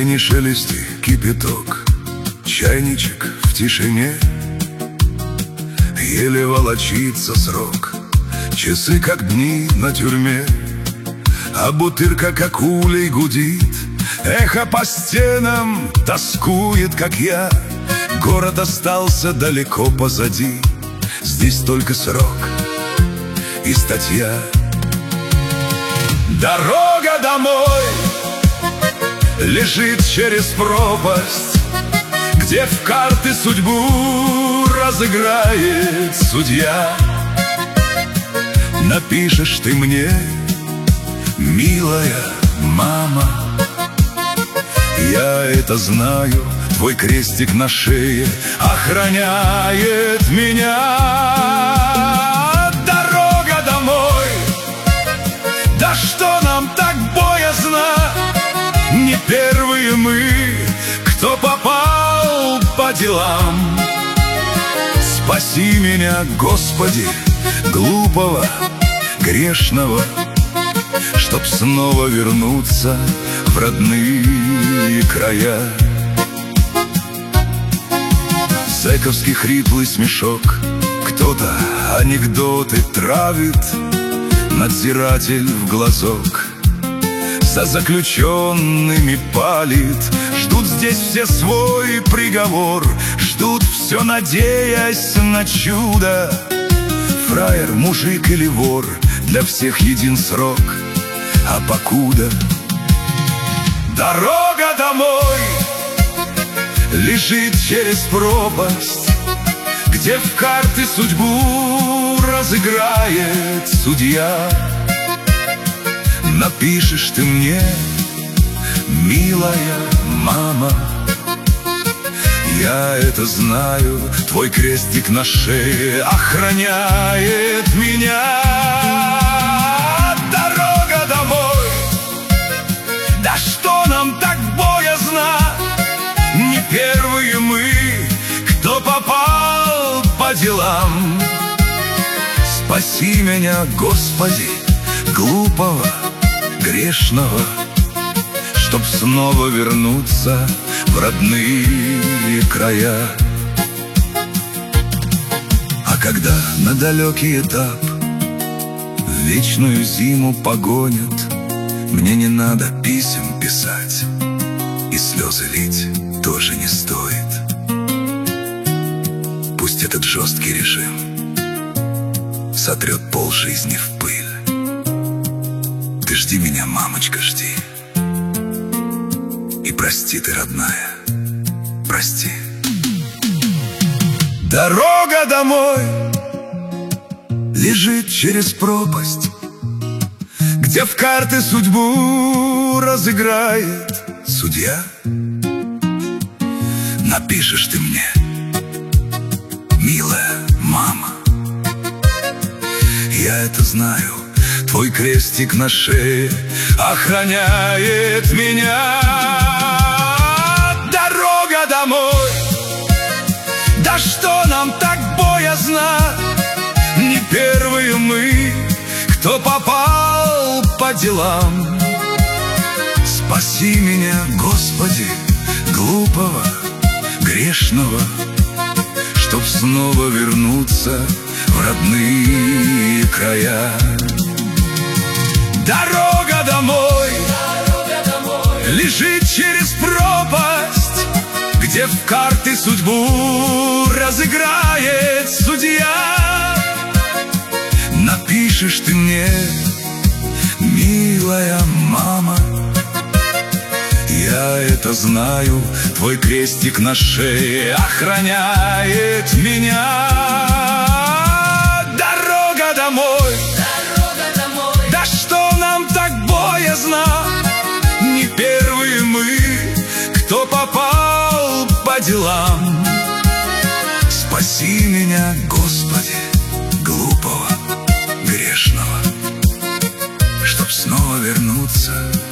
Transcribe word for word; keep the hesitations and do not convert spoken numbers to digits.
чайне шелести кипяток, чайничек в тишине, еле волочится срок, часы как дни на тюрьме, а бутырка как улей гудит, эхо по стенам тоскует, как я. Город остался далеко позади, здесь только срок и статья. Дорога домой лежит через пропасть, где в карты судьбу разыграет судья. Напишешь ты мне, милая мама, я это знаю, твой крестик на шее охраняет меня. Дорога домой, да что нам так боязно? Не первые мы, кто попал по делам. Спаси меня, Господи, глупого, грешного, чтоб снова вернуться в родные края. Зэковский хриплый смешок, кто-то анекдоты травит, надзиратель в глазок за заключенными палит. Ждут здесь все свой приговор, ждут все, надеясь на чудо. Фраер, мужик или вор, для всех един срок, а покуда дорога домой лежит через пропасть, где в карты судьбу разыграет судья. Напишешь ты мне, милая мама, я это знаю, твой крестик на шее охраняет меня. Дорога домой, да что нам так боязно? Не первые мы, кто попал по делам. Спаси меня, Господи, глупого, грешного, чтоб снова вернуться в родные края. А когда на далекий этап в вечную зиму погонят, мне не надо писем писать, и слезы лить тоже не стоит. Пусть этот жесткий режим сотрет полжизни в пыль. Ты жди меня, мамочка, жди. И прости ты, родная, прости. Дорога домой лежит через пропасть, где в карты судьбу разыграет судья. Напишешь ты мне, милая мама, я это знаю, твой крестик на шее охраняет меня. Дорога домой, да что нам так боязно? Не первые мы, кто попал по делам. Спаси меня, Господи, глупого, грешного, чтоб снова вернуться в родные края. Дорога домой, дорога домой лежит через пропасть, где в карты судьбу разыграет судья. Напишешь ты мне, милая мама, я это знаю, твой крестик на шее охраняет меня. Дорога домой, дорога домой, да что нам так боязно? Не первые мы, кто попал по делам. Спаси меня, Господи, глупого, грешного, чтоб снова вернуться